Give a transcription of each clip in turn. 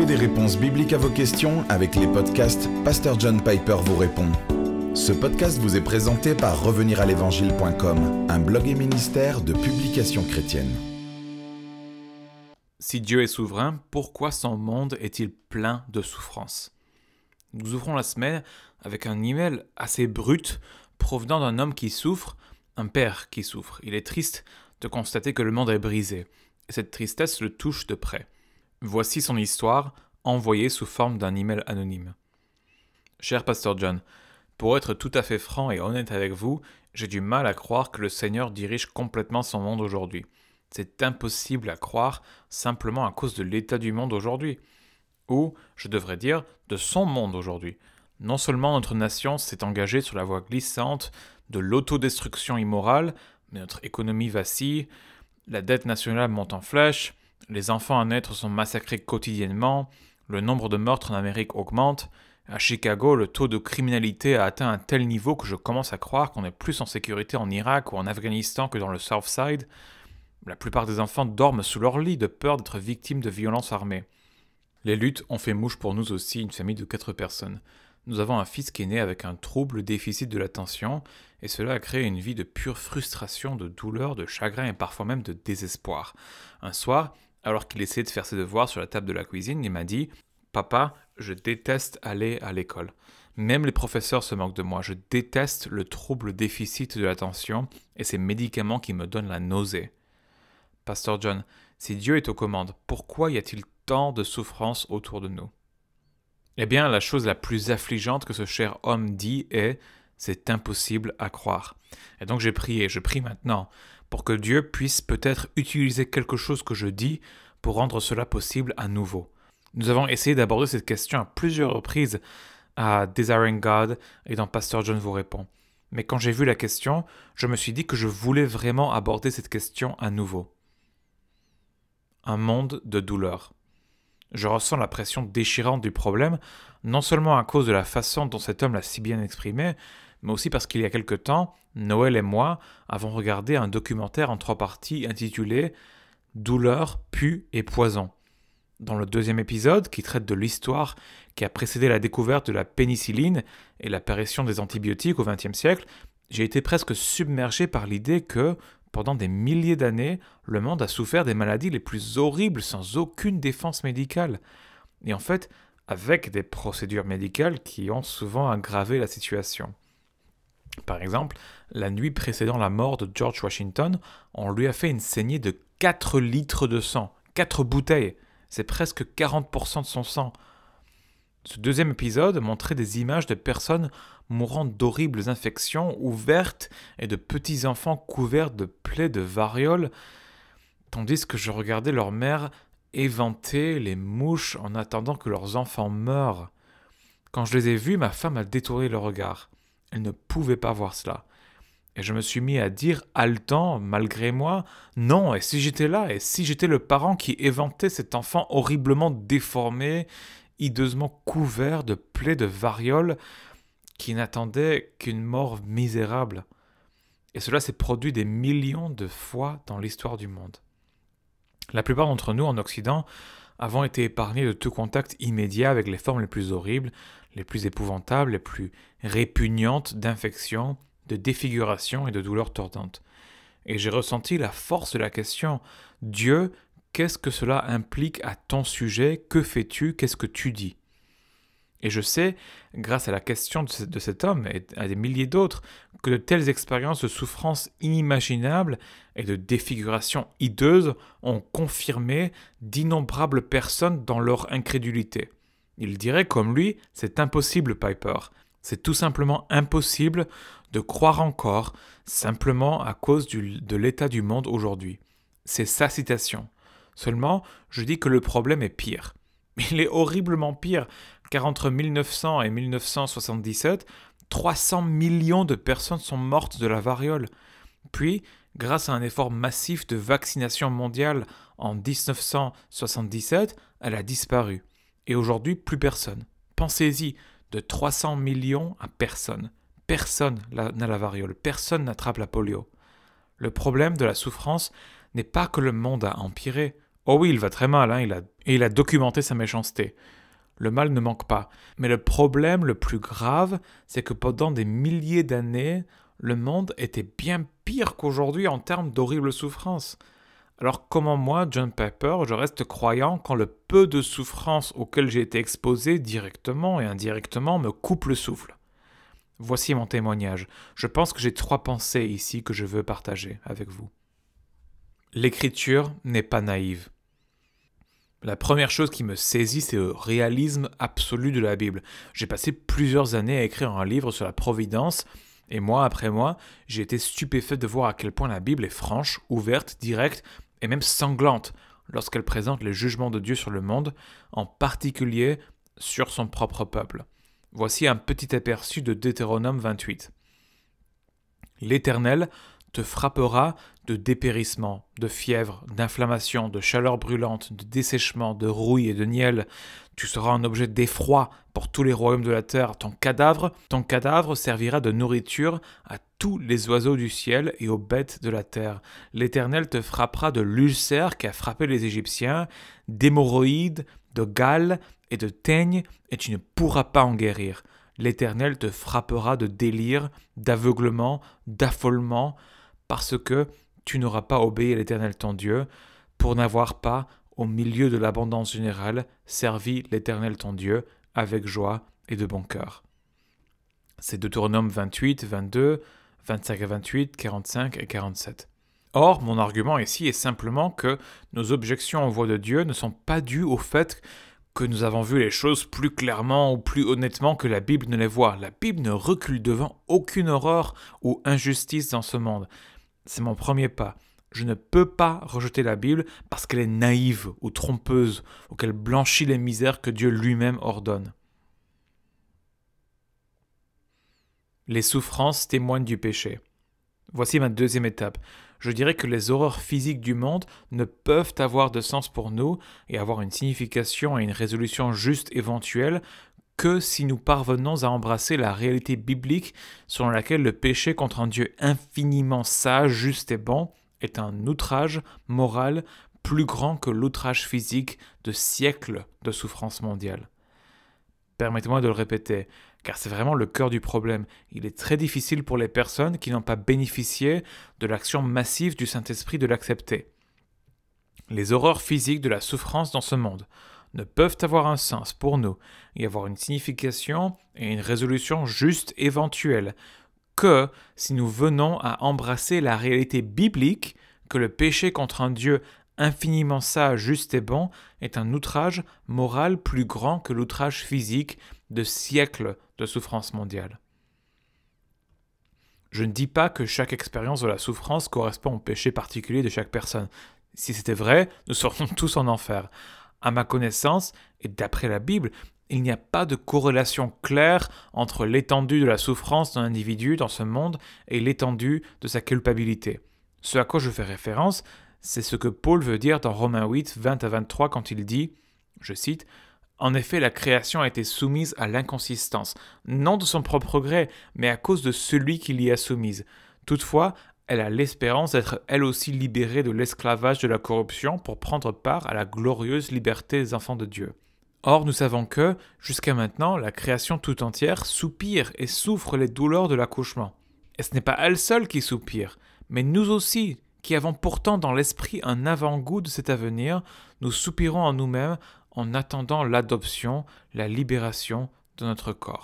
Trouvez des réponses bibliques à vos questions avec les podcasts Pasteur John Piper vous répond. Ce podcast vous est présenté par reveniralevangile.com, un blog et ministère de publications chrétiennes. Si Dieu est souverain, pourquoi son monde est-il plein de souffrances? Nous ouvrons la semaine avec un email assez brut provenant d'un homme qui souffre, un père qui souffre. Il est triste de constater que le monde est brisé, et cette tristesse le touche de près. Voici son histoire, envoyée sous forme d'un email anonyme. Cher Pasteur John, pour être tout à fait franc et honnête avec vous, j'ai du mal à croire que le Seigneur dirige complètement son monde aujourd'hui. C'est impossible à croire simplement à cause de l'état du monde aujourd'hui. Ou, je devrais dire, de son monde aujourd'hui. Non seulement notre nation s'est engagée sur la voie glissante de l'autodestruction immorale, mais notre économie vacille, la dette nationale monte en flèche, les enfants à naître sont massacrés quotidiennement, le nombre de meurtres en Amérique augmente. À Chicago, le taux de criminalité a atteint un tel niveau que je commence à croire qu'on est plus en sécurité en Irak ou en Afghanistan que dans le Southside. La plupart des enfants dorment sous leur lit de peur d'être victimes de violences armées. Les luttes ont fait mouche pour nous aussi, une famille de 4 personnes. Nous avons un fils qui est né avec un trouble déficit de l'attention, et cela a créé une vie de pure frustration, de douleur, de chagrin et parfois même de désespoir. Un soir, alors qu'il essayait de faire ses devoirs sur la table de la cuisine, il m'a dit « Papa, je déteste aller à l'école. Même les professeurs se moquent de moi. Je déteste le trouble déficit de l'attention et ces médicaments qui me donnent la nausée. » Pasteur John, si Dieu est aux commandes, pourquoi y a-t-il tant de souffrances autour de nous? Eh bien, la chose la plus affligeante que ce cher homme dit est « c'est impossible à croire ». Et donc j'ai prié, je prie maintenant, pour que Dieu puisse peut-être utiliser quelque chose que je dis pour rendre cela possible à nouveau. Nous avons essayé d'aborder cette question à plusieurs reprises à Desiring God et dans Pasteur John vous répond. Mais quand j'ai vu la question, je me suis dit que je voulais vraiment aborder cette question à nouveau. Un monde de douleur. Je ressens la pression déchirante du problème, non seulement à cause de la façon dont cet homme l'a si bien exprimé, mais aussi parce qu'il y a quelque temps, Noël et moi avons regardé un documentaire en 3 parties intitulé « Douleur, pu et poison ». Dans le 2e épisode, qui traite de l'histoire qui a précédé la découverte de la pénicilline et l'apparition des antibiotiques au XXe siècle, j'ai été presque submergé par l'idée que, pendant des milliers d'années, le monde a souffert des maladies les plus horribles sans aucune défense médicale. Et en fait, avec des procédures médicales qui ont souvent aggravé la situation. Par exemple, la nuit précédant la mort de George Washington, on lui a fait une saignée de 4 litres de sang, 4 bouteilles. C'est presque 40% de son sang. Ce 2e épisode montrait des images de personnes mourant d'horribles infections ouvertes et de petits enfants couverts de plaies de variole, tandis que je regardais leur mère éventer les mouches en attendant que leurs enfants meurent. Quand je les ai vus, ma femme a détourné le regard. Elle ne pouvait pas voir cela. Et je me suis mis à dire, haletant, malgré moi, non, et si j'étais là, et si j'étais le parent qui éventait cet enfant horriblement déformé, hideusement couvert de plaies de variole, qui n'attendait qu'une mort misérable. Et cela s'est produit des millions de fois dans l'histoire du monde. La plupart d'entre nous, en Occident, avons été épargnés de tout contact immédiat avec les formes les plus horribles, les plus épouvantables, les plus répugnantes d'infections, de défiguration et de douleurs tordantes. Et j'ai ressenti la force de la question « Dieu, qu'est-ce que cela implique à ton sujet? Que fais-tu? Qu'est-ce que tu dis ?» Et je sais, grâce à la question de cet homme et à des milliers d'autres, que de telles expériences de souffrance inimaginables et de défiguration hideuse ont confirmé d'innombrables personnes dans leur incrédulité. Ils diraient comme lui, c'est impossible, Piper. C'est tout simplement impossible de croire encore, simplement à cause de l'état du monde aujourd'hui. C'est sa citation. Seulement, je dis que le problème est pire. Il est horriblement pire, car entre 1900 et 1977, 300 millions de personnes sont mortes de la variole. Puis, grâce à un effort massif de vaccination mondiale en 1977, elle a disparu. Et aujourd'hui, plus personne. Pensez-y, de 300 millions à personne. Personne n'a la variole, personne n'attrape la polio. Le problème de la souffrance n'est pas que le monde a empiré, Oh oui, il va très mal, il a documenté sa méchanceté. Le mal ne manque pas. Mais le problème le plus grave, c'est que pendant des milliers d'années, le monde était bien pire qu'aujourd'hui en termes d'horribles souffrances. Alors comment moi, John Piper, je reste croyant quand le peu de souffrances auxquelles j'ai été exposé directement et indirectement me coupe le souffle? Voici mon témoignage. Je pense que j'ai 3 pensées ici que je veux partager avec vous. L'écriture n'est pas naïve. La première chose qui me saisit, c'est le réalisme absolu de la Bible. J'ai passé plusieurs années à écrire un livre sur la providence, et mois après mois, j'ai été stupéfait de voir à quel point la Bible est franche, ouverte, directe, et même sanglante lorsqu'elle présente les jugements de Dieu sur le monde, en particulier sur son propre peuple. Voici un petit aperçu de Deutéronome 28. L'Éternel te frappera de dépérissement, de fièvre, d'inflammation, de chaleur brûlante, de dessèchement, de rouille et de niel. Tu seras un objet d'effroi pour tous les royaumes de la terre. Ton cadavre servira de nourriture à tous les oiseaux du ciel et aux bêtes de la terre. L'Éternel te frappera de l'ulcère qui a frappé les Égyptiens, d'hémorroïdes, de gale et de teigne, et tu ne pourras pas en guérir. L'Éternel te frappera de délire, d'aveuglement, d'affolement, parce que tu n'auras pas obéi à l'Éternel ton Dieu, pour n'avoir pas, au milieu de l'abondance générale, servi l'Éternel ton Dieu avec joie et de bon cœur. C'est Deutéronome 28, 22, 25 à 28, 45 et 47. Or, mon argument ici est simplement que nos objections aux voix de Dieu ne sont pas dues au fait que nous avons vu les choses plus clairement ou plus honnêtement que la Bible ne les voit. La Bible ne recule devant aucune horreur ou injustice dans ce monde. C'est mon premier pas. Je ne peux pas rejeter la Bible parce qu'elle est naïve ou trompeuse ou qu'elle blanchit les misères que Dieu lui-même ordonne. Les souffrances témoignent du péché. Voici ma deuxième étape. Je dirais que les horreurs physiques du monde ne peuvent avoir de sens pour nous et avoir une signification et une résolution juste éventuelle que si nous parvenons à embrasser la réalité biblique selon laquelle le péché contre un Dieu infiniment sage, juste et bon est un outrage moral plus grand que l'outrage physique de siècles de souffrance mondiale. Permettez-moi de le répéter, car c'est vraiment le cœur du problème. Il est très difficile pour les personnes qui n'ont pas bénéficié de l'action massive du Saint-Esprit de l'accepter. Les horreurs physiques de la souffrance dans ce monde ne peuvent avoir un sens pour nous et avoir une signification et une résolution juste éventuelle que si nous venons à embrasser la réalité biblique que le péché contre un Dieu infiniment sage, juste et bon est un outrage moral plus grand que l'outrage physique de siècles de souffrance mondiale. Je ne dis pas que chaque expérience de la souffrance correspond au péché particulier de chaque personne. Si c'était vrai, nous serions tous en enfer. À ma connaissance, et d'après la Bible, il n'y a pas de corrélation claire entre l'étendue de la souffrance d'un individu dans ce monde et l'étendue de sa culpabilité. Ce à quoi je fais référence, c'est ce que Paul veut dire dans Romains 8, 20 à 23 quand il dit, je cite, « En effet, la création a été soumise à l'inconsistance, non de son propre gré, mais à cause de celui qui l'y a soumise. Toutefois, elle a l'espérance d'être elle aussi libérée de l'esclavage de la corruption pour prendre part à la glorieuse liberté des enfants de Dieu. Or, nous savons que, jusqu'à maintenant, la création tout entière soupire et souffre les douleurs de l'accouchement. Et ce n'est pas elle seule qui soupire, mais nous aussi, qui avons pourtant dans l'esprit un avant-goût de cet avenir, nous soupirons en nous-mêmes en attendant l'adoption, la libération de notre corps. »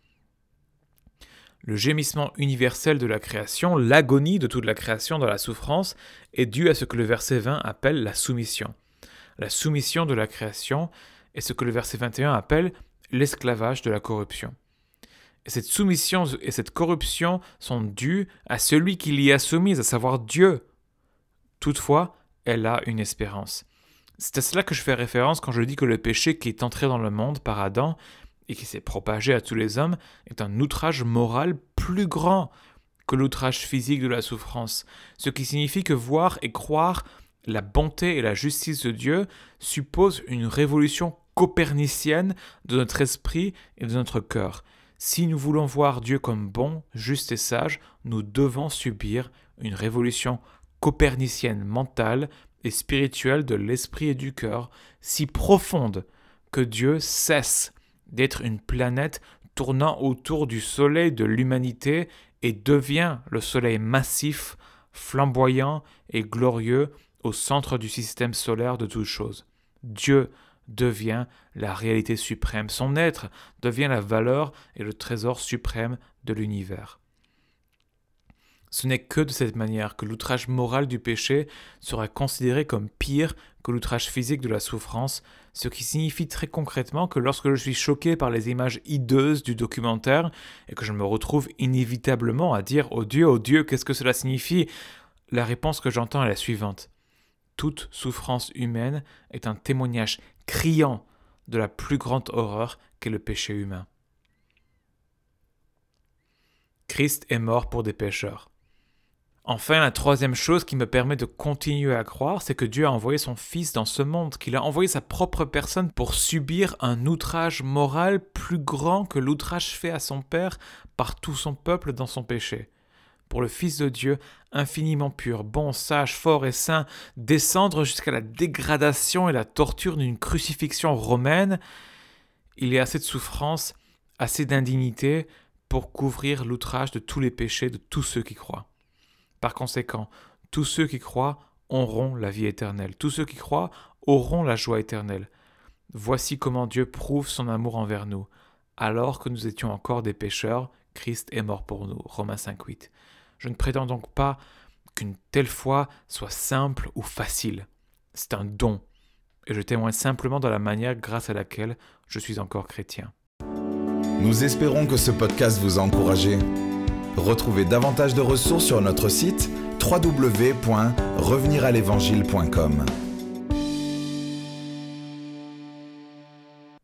Le gémissement universel de la création, l'agonie de toute la création dans la souffrance, est dû à ce que le verset 20 appelle la soumission. La soumission de la création est ce que le verset 21 appelle l'esclavage de la corruption. Et cette soumission et cette corruption sont dues à celui qui l'y a soumise, à savoir Dieu. Toutefois, elle a une espérance. C'est à cela que je fais référence quand je dis que le péché qui est entré dans le monde par Adam et qui s'est propagé à tous les hommes est un outrage moral plus grand que l'outrage physique de la souffrance, ce qui signifie que voir et croire la bonté et la justice de Dieu suppose une révolution copernicienne de notre esprit et de notre cœur. Si nous voulons voir Dieu comme bon, juste et sage, nous devons subir une révolution copernicienne mentale et spirituelle de l'esprit et du cœur, si profonde que Dieu cesse d'être une planète tournant autour du soleil de l'humanité et devient le soleil massif, flamboyant et glorieux au centre du système solaire de toutes choses. Dieu devient la réalité suprême. Son être devient la valeur et le trésor suprême de l'univers. Ce n'est que de cette manière que l'outrage moral du péché sera considéré comme pire que l'outrage physique de la souffrance, ce qui signifie très concrètement que lorsque je suis choqué par les images hideuses du documentaire et que je me retrouve inévitablement à dire « Oh Dieu, qu'est-ce que cela signifie ?» La réponse que j'entends est la suivante. Toute souffrance humaine est un témoignage criant de la plus grande horreur qu'est le péché humain. Christ est mort pour des pécheurs. Enfin, la troisième chose qui me permet de continuer à croire, c'est que Dieu a envoyé son Fils dans ce monde, qu'il a envoyé sa propre personne pour subir un outrage moral plus grand que l'outrage fait à son Père par tout son peuple dans son péché. Pour le Fils de Dieu, infiniment pur, bon, sage, fort et saint, descendre jusqu'à la dégradation et la torture d'une crucifixion romaine, il y a assez de souffrance, assez d'indignité pour couvrir l'outrage de tous les péchés de tous ceux qui croient. Par conséquent, tous ceux qui croient auront la vie éternelle. Tous ceux qui croient auront la joie éternelle. Voici comment Dieu prouve son amour envers nous. Alors que nous étions encore des pécheurs, Christ est mort pour nous. Romains 5,8. Je ne prétends donc pas qu'une telle foi soit simple ou facile. C'est un don. Et je témoigne simplement de la manière grâce à laquelle je suis encore chrétien. Nous espérons que ce podcast vous a encouragé. Retrouvez davantage de ressources sur notre site www.reveniralévangile.com.